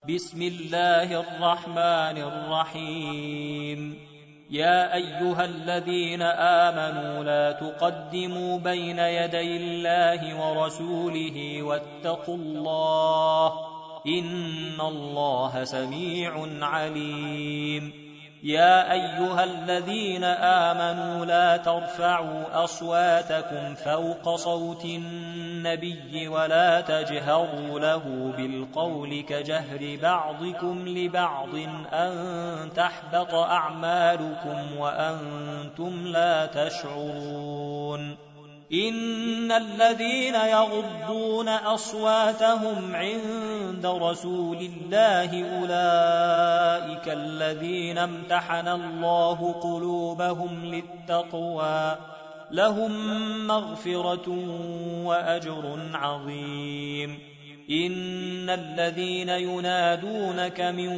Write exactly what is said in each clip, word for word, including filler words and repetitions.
بسم الله الرحمن الرحيم. يا أيها الذين آمنوا لا تقدموا بين يدي الله ورسوله واتقوا الله إن الله سميع عليم. يا أيها الذين آمنوا لا ترفعوا أصواتكم فوق صوت النبي ولا تجهروا له بالقول كجهر بعضكم لبعض أن تحبط أعمالكم وأنتم لا تشعرون. إن الذين يغضون أصواتهم عند رسول الله أولئك الذين امتحن الله قلوبهم للتقوى لهم مغفرة وأجر عظيم. إن الذين ينادونك من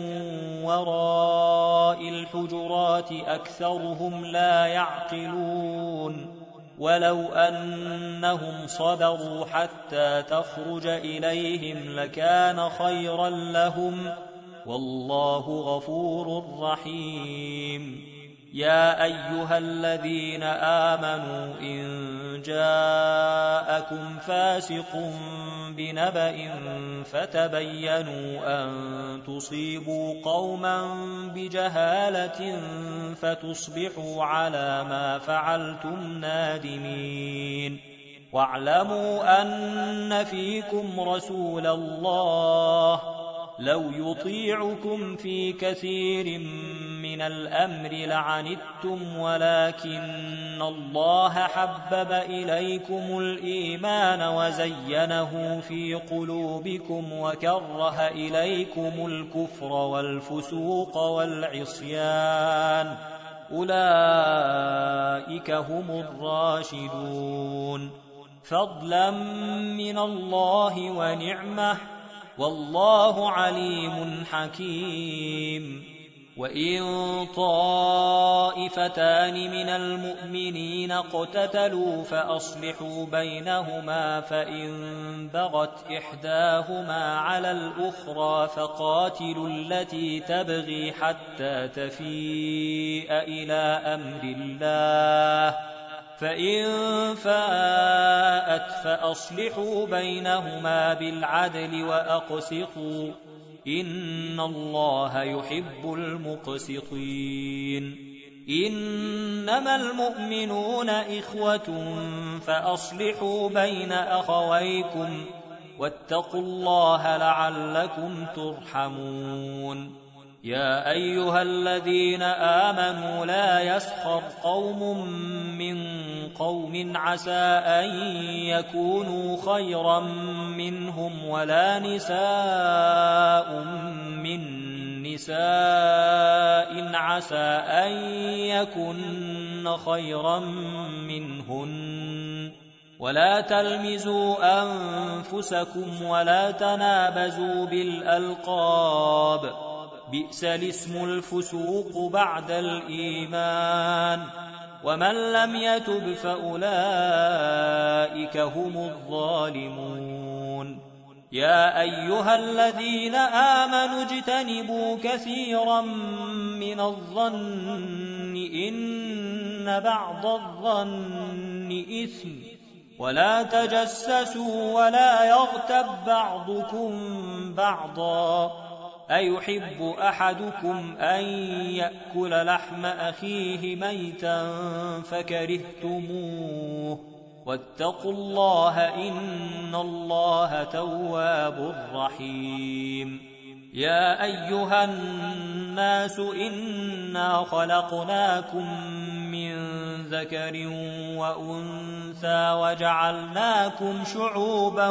وراء الحجرات أكثرهم لا يعقلون. ولو أنهم صبروا حتى تخرج إليهم لكان خيرا لهم والله غفور رحيم. يا أيها الذين آمنوا إن جاءكم فاسق بنبأ فتبينوا أن تصيبوا قوما بجهالة فتصبحوا على ما فعلتم نادمين. واعلموا أن فيكم رسول الله لو يطيعكم في كثير من الأمر لعنتم ولكن الله حبب إليكم الإيمان وزينه في قلوبكم وكره إليكم الكفر والفسوق والعصيان أولئك هم الراشدون فضلا من الله ونعمه والله عليم حكيم. وإن طائفتان من المؤمنين اقتتلوا فأصلحوا بينهما فإن بغت إحداهما على الأخرى فقاتلوا التي تبغي حتى تفيء إلى أمر الله فإن فاءت فأصلحوا بينهما بالعدل وأقسطوا إن الله يحب المقسطين. إنما المؤمنون إخوة فأصلحوا بين أخويكم واتقوا الله لعلكم ترحمون. يا أيها الذين آمنوا لا يسخر قوم من قوم عسى أن يكونوا خيرا منهم ولا نساء من نساء عسى أن يكن خيرا منهن ولا تلمزوا أنفسكم ولا تنابزوا بالألقاب بئس الاسم الفسوق بعد الإيمان ومن لم يتب فأولئك هم الظالمون. يا أيها الذين آمنوا اجتنبوا كثيرا من الظن إن بعض الظن إثم ولا تجسسوا ولا يغتب بعضكم بعضا أيحب أحدكم أن يأكل لحم أخيه ميتا فكرهتموه واتقوا الله إن الله تواب رحيم. يا أيها الناس إنا خلقناكم من ذكر وأنثى وجعلناكم شعوبا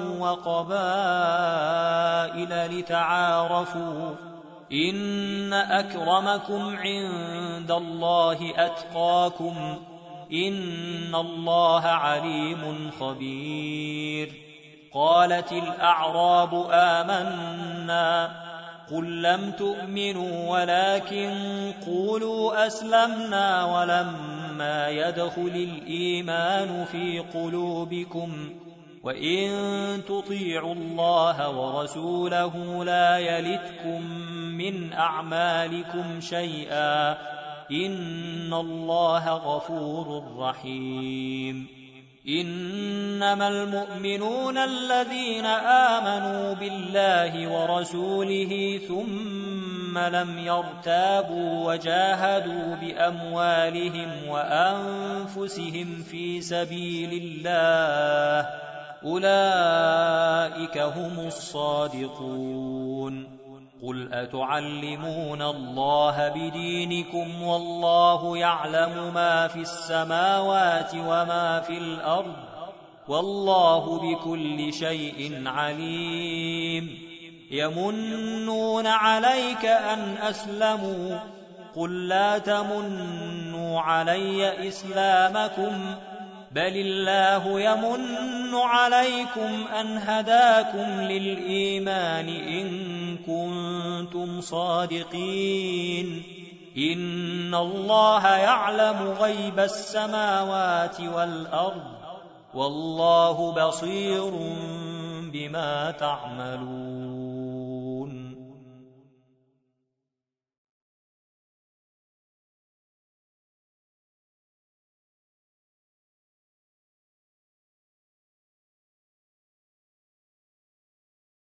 وقبائل لتعارفوا إن أكرمكم عند الله أتقاكم إن الله عليم خبير. قالت الأعراب آمنا قل لم تؤمنوا ولكن قولوا أسلمنا ولما يدخل الإيمان في قلوبكم وإن تطيعوا الله ورسوله لا يلتكم من أعمالكم شيئا إن الله غفور رحيم إنما المؤمنون الذين آمنوا بالله ورسوله ثم لم يرتابوا وجاهدوا بأموالهم وأنفسهم في سبيل الله أولئك هم الصادقون قل أتعلمون الله بدينكم والله يعلم ما في السماوات وما في الأرض والله بكل شيء عليم يمنون عليك أن أسلموا قل لا تمنوا علي إسلامكم بل الله يمن عليكم أن هداكم للإيمان إن كنتم صادقين إن الله يعلم غيب السماوات والأرض والله بصير بما تعملون